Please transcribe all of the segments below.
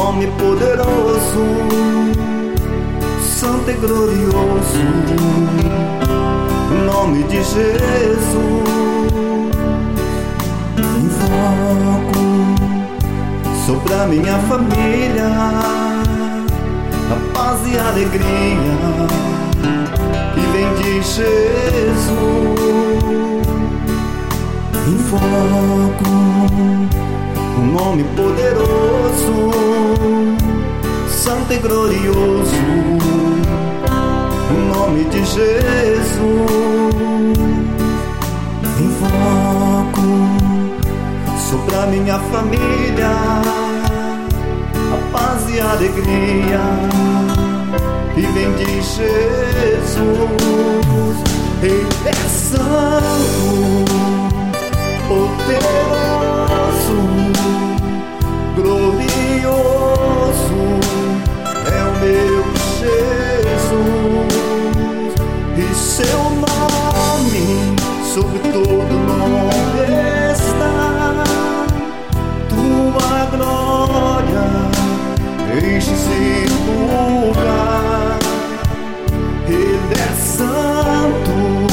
nome poderoso, santo e glorioso, o nome de Jesus. Invoco sobre a minha família a paz e a alegria que vem de Jesus. Invoco o nome poderoso, santo e glorioso, o nome de Jesus. Invoco sobre a minha família a paz e a alegria que vem de Jesus. Ele é santo, poderoso, glorioso, é o meu Jesus, e seu nome sobre todo nome está. Tua glória enche esse lugar. Ele é santo,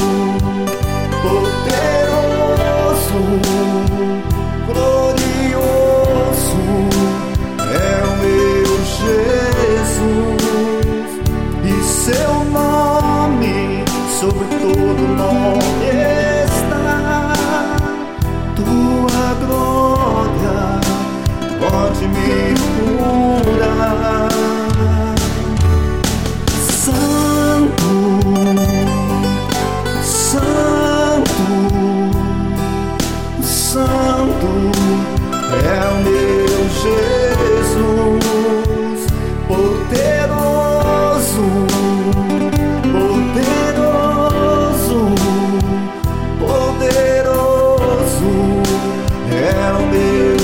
poderoso, glorioso, é o meu Jesus, e seu nome sobre todo nome está. Tua glória pode me curar. Santo, santo, santo é o meu Jesus, poderoso, poderoso, poderoso é o meu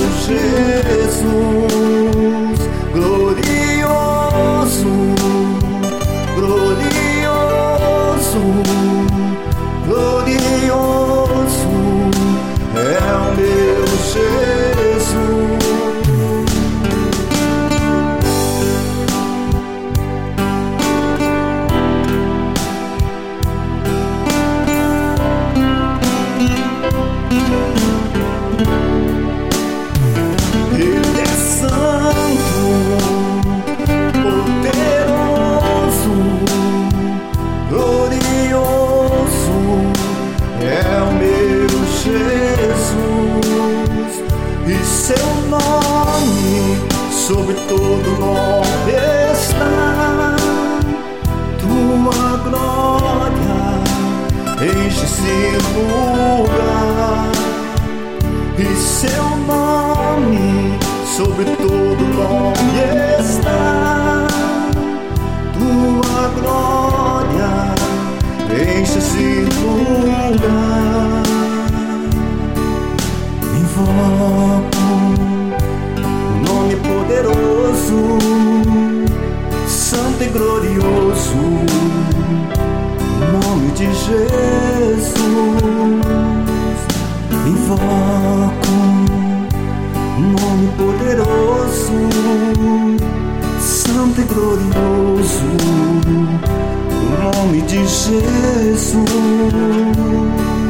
Jesus, glorioso, glorioso, glorioso é o meu Jesus. Ele é santo, poderoso, glorioso, é o meu Jesus, e seu nome sobre todo nome está. Tua glória enche esse lugar, e seu nome sobre todo nome está. Tua glória enche esse lugar. Invoco o nome poderoso, santo e glorioso, o nome de Jesus. Invoco o nome poderoso, santo e glorioso, o nome de Jesus.